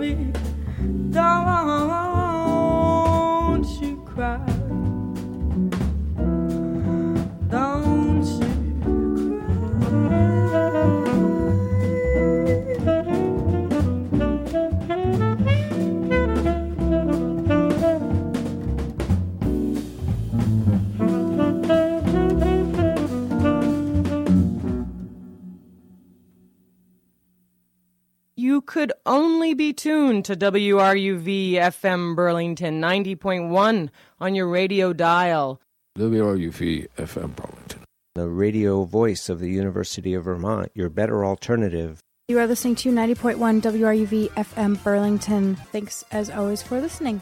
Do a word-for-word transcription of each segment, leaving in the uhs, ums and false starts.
me. Don't you cry. Don't you You could only be tuned to W R U V F M Burlington ninety point one on your radio dial. W R U V F M Burlington, the radio voice of the University of Vermont, your better alternative. You are listening to ninety point one W R U V F M Burlington. Thanks, as always, for listening.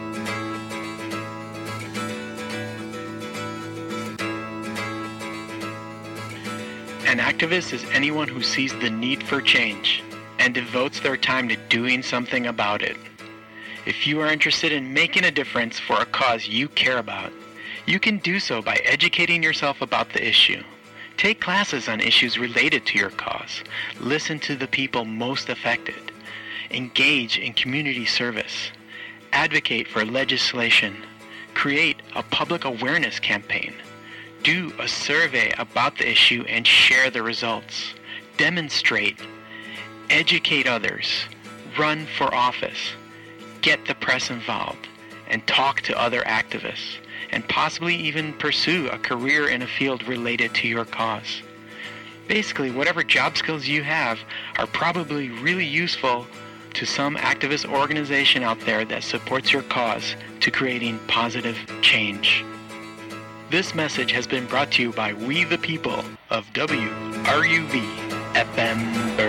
An activist is anyone who sees the need for change and devotes their time to doing something about it. If you are interested in making a difference for a cause you care about, you can do so by educating yourself about the issue. Take classes on issues related to your cause. Listen to the people most affected. Engage in community service. Advocate for legislation. Create a public awareness campaign. Do a survey about the issue and share the results. Demonstrate. Educate others. Run for office. Get the press involved. And talk to other activists. And possibly even pursue a career in a field related to your cause. Basically, whatever job skills you have are probably really useful to some activist organization out there that supports your cause to creating positive change. This message has been brought to you by We the People of W R U V F M